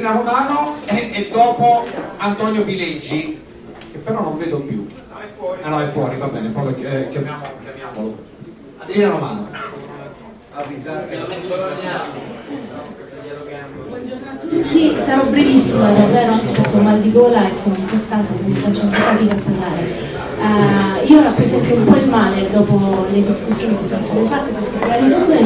Elena Romano e dopo Antonio Pileggi, che però non vedo più. Ah no, è fuori, va bene, poi chiamiamolo. Elena Romano. Buongiorno a tutti, sarò brevissima, davvero, anche perché ho mal di gola e sono importante, quindi faccio un po' fatica a parlare. Io rappresento un po' il male dopo le discussioni che sono state fatte, perché prima di tutto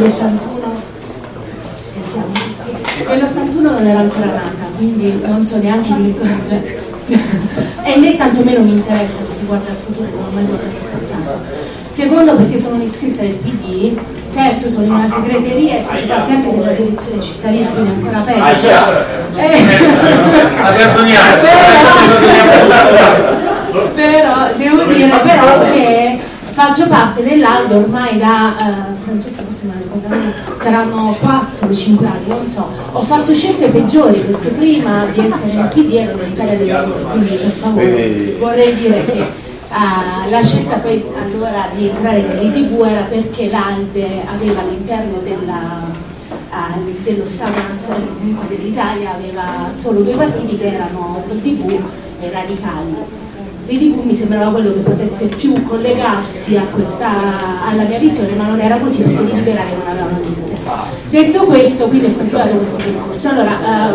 nell'81 non ero ancora nata, quindi non so neanche di che cosa e né tantomeno mi interessa perché guarda al futuro, non ho mai guardato al passato. Secondo, perché sono un'iscritta del PD. Terzo, sono in una segreteria e faccio parte anche della direzione cittadina, quindi ancora peggio. Però devo dire che faccio parte dell'Aldo ormai da Francesca, forse non ricordo, saranno 4-5 anni, non so. Ho fatto scelte peggiori perché prima di essere nel PD ero nell'Italia del Lavoro, quindi per favore vorrei dire che la scelta poi allora di entrare nell'IDV era perché l'ALDE aveva all'interno dello Stato nazionale, comunque dell'Italia, aveva solo due partiti che erano l'IDV e i Radicali. L'IDV mi sembrava quello che potesse più collegarsi alla mia visione, ma non era così perché i liberali non avevano niente. Detto questo, quindi ho continuato questo percorso. Allora,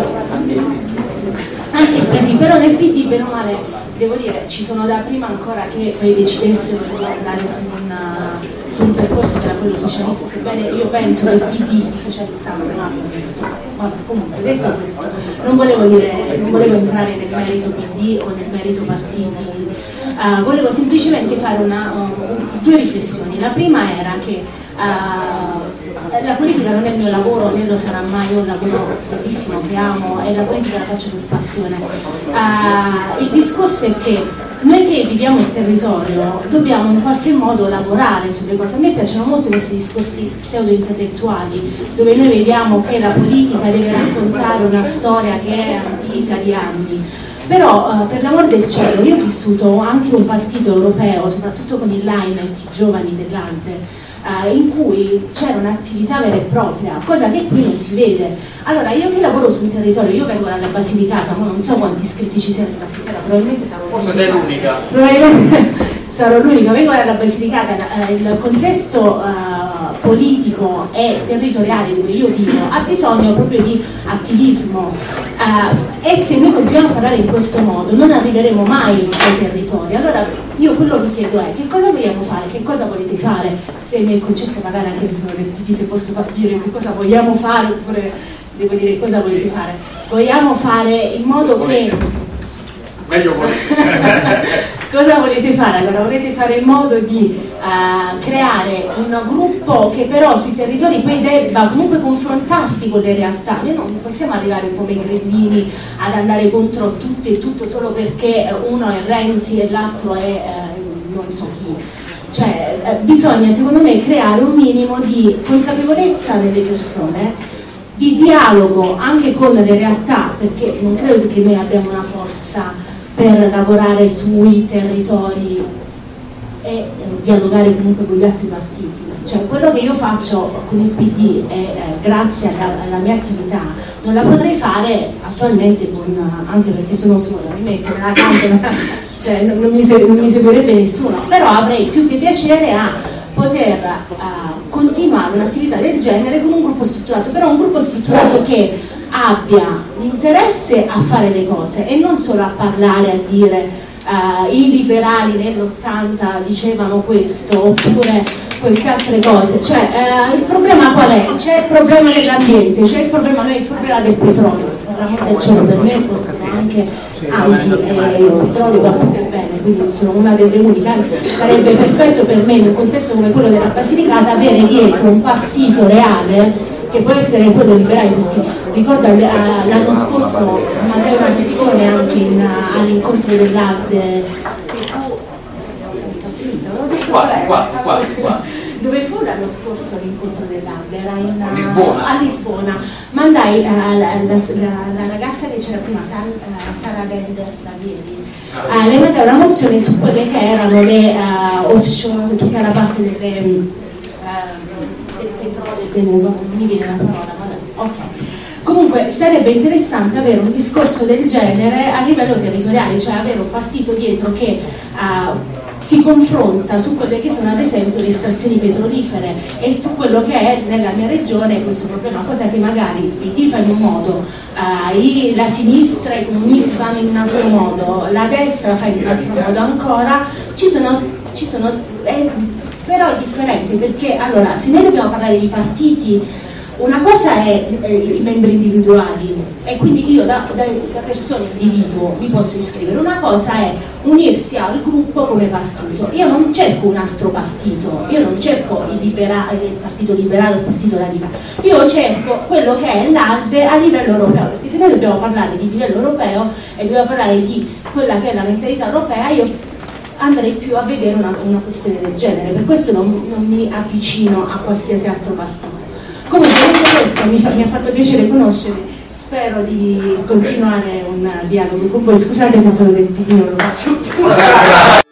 anche il PD, però nel PD bene o male devo dire ci sono da prima ancora che poi decidessero di andare su un percorso che era quello socialista, sebbene io penso che il PD di socialista non abbia. Ma comunque detto questo non volevo entrare nel merito PD o nel merito partiti, volevo semplicemente fare due riflessioni. La prima era che la politica non è il mio lavoro, né lo sarà mai, io un lavoro bellissimo che amo e la politica la faccio per passione. Il discorso è che noi che viviamo il territorio dobbiamo in qualche modo lavorare sulle cose. A me piacciono molto questi discorsi pseudo-intellettuali dove noi vediamo che la politica deve raccontare una storia che è antica di anni. Però per l'amor del cielo, io ho vissuto anche un partito europeo, soprattutto con il Line, i giovani dell'Alde, in cui c'era un'attività vera e propria, cosa che qui non si vede. Allora io che lavoro su un territorio, io vengo dalla Basilicata, ma non so quanti iscritti ci siano in Basilicata, probabilmente sarò forse sei l'unica. Probabilmente sarò l'unica, vengo dalla Basilicata, il contesto politico e territoriale dove io vivo ha bisogno proprio di attivismo e se noi continuiamo a parlare in questo modo non arriveremo mai ai territori. Allora io quello che chiedo è che cosa vogliamo fare, che cosa volete fare, se mi è concesso magari anche se sono del PD, se posso dire che cosa vogliamo fare oppure devo dire cosa volete fare. Vogliamo fare in modo che meglio voi. cosa volete fare? Allora volete fare in modo di creare un gruppo che però sui territori poi debba comunque confrontarsi con le realtà. Noi non possiamo arrivare come i grillini ad andare contro tutto e tutto solo perché uno è Renzi e l'altro è non so chi. Cioè bisogna secondo me creare un minimo di consapevolezza nelle persone, di dialogo anche con le realtà, perché non credo che noi abbiamo una forza per lavorare sui territori e dialogare comunque con gli altri partiti. Cioè quello che io faccio con il PD e grazie alla mia attività non la potrei fare attualmente anche perché sono sola, mi metto nella camera, cioè non mi seguirebbe nessuno, però avrei più che piacere a poter continuare un'attività del genere con un gruppo strutturato, però un gruppo strutturato che abbia l'interesse a fare le cose e non solo a parlare, a dire i liberali nell'80 dicevano questo oppure queste altre cose. Cioè il problema qual è? C'è il problema dell'ambiente, c'è il problema del petrolio, per l'amor del cielo, per me costano anche, anzi il petrolio va più che bene, quindi sono una delle uniche, sarebbe perfetto per me in un contesto come quello della Basilicata avere dietro un partito reale che può essere quello liberale, perché ricordo l'anno scorso mandai una petizione anche all'incontro dell'Alde dove fu l'anno scorso l'incontro dell'Alde? Era a Lisbona. Mandai la ragazza che c'era prima, Sara Bender da ieri, lei mandò una mozione su quelle che erano le offshore, tutta la parte del petrolio, non mi viene la parola, ok. comunque sarebbe interessante avere un discorso del genere a livello territoriale, cioè avere un partito dietro che si confronta su quelle che sono ad esempio le estrazioni petrolifere e su quello che è nella mia regione questo problema, cosa che magari il PD fa in un modo, la sinistra, i comunisti fanno in un altro modo, la destra fa in un altro modo ancora, però è differente, perché allora se noi dobbiamo parlare di partiti, una cosa è i membri individuali e quindi io da persona individuo mi posso iscrivere, una cosa è unirsi al gruppo come partito. Io non cerco un altro partito, io non cerco il partito liberale o il partito radicale, io cerco quello che è l'ALDE a livello europeo, perché se noi dobbiamo parlare di livello europeo e dobbiamo parlare di quella che è la mentalità europea, io andrei più a vedere una questione del genere, per questo non mi avvicino a qualsiasi altro partito. Comunque detto questo mi ha fatto piacere conoscervi, spero di continuare un dialogo con voi, scusate che sono vestitino, lo faccio più.